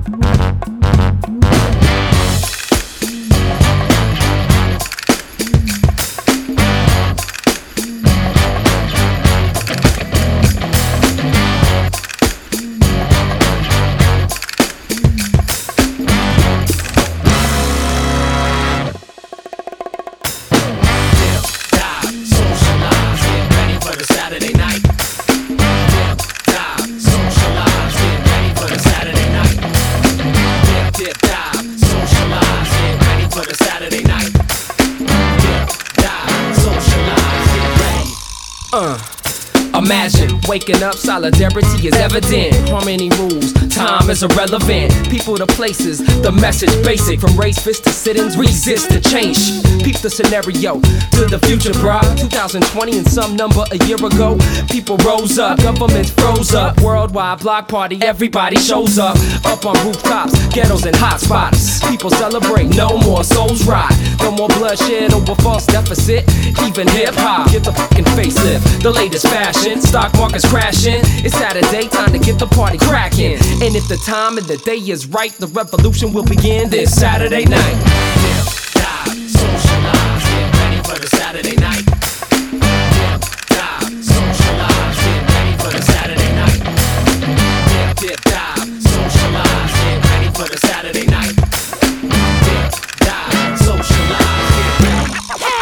Imagine waking up, solidarity is evident. Harmony rules, time is irrelevant. People to places, the message basic. From raise fists to sit-ins, resist the change. Peep the scenario to the future, bruh. 2020 and some number a year ago. People rose up, governments froze up. Worldwide block party, everybody shows up. Up on rooftops, ghettos and hot spots. People celebrate, no more souls rot. No more bloodshed over false deficit. Even hip-hop, get the fucking facelift. The latest fashion, stock market's crashing. It's Saturday, time to get the party cracking. And if the time and the day is right, the revolution will begin this Saturday night. Dip, dive, socialize, get ready for the Saturday night. Dip, dive, socialize, get ready for the Saturday night. Dip, dive, socialize, get ready for the Saturday night. Dip, dive, socialize, get ready.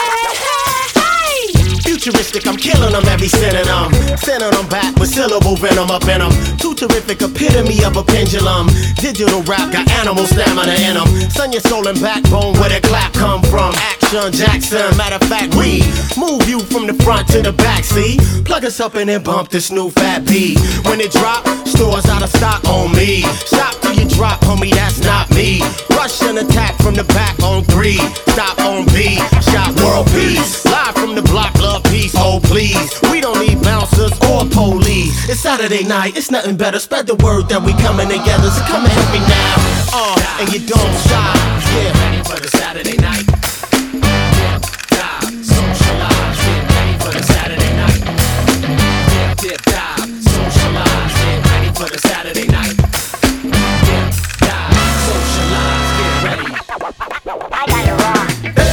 Futuristic, I'm killing them every synonym. Sending them back with syllable venom up in them. Too terrific, epitome of a pendulum. Digital rap got animal stamina in them. Son, your soul and backbone, where the clap come from. Action Jackson, matter of fact, we move you from the front to the back, see? Plug us up and then bump this new fat beat. When it drop, stores out of stock on me. Stop till you drop, homie, that's not me. Rush and attack from the back on 3. Stop on B, shot world peace. Live from the block, love peace, oh please. We don't need bouncers or police. It's Saturday night, it's nothing better. Spread the word that we coming together. So come and help me now, and you don't stop. Yeah, ready for the Saturday night. Dip, dive, socialize, get ready for the Saturday night. Dip, dive, socialize, get ready for the Saturday night. Dip, dive, socialize, get ready. I got it wrong.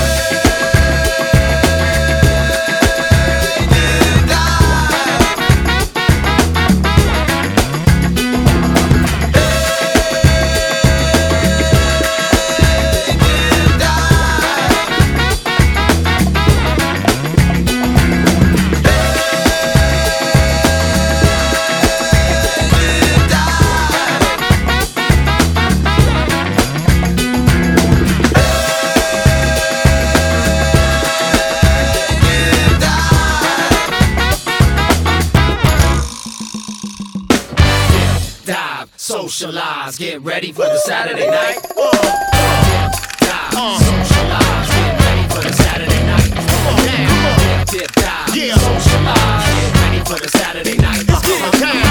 Socialize, get ready for the Saturday night. Dip, dive, socialize, get ready for the Saturday night. Come on now. Dip, dive, socialize, get ready for the Saturday night.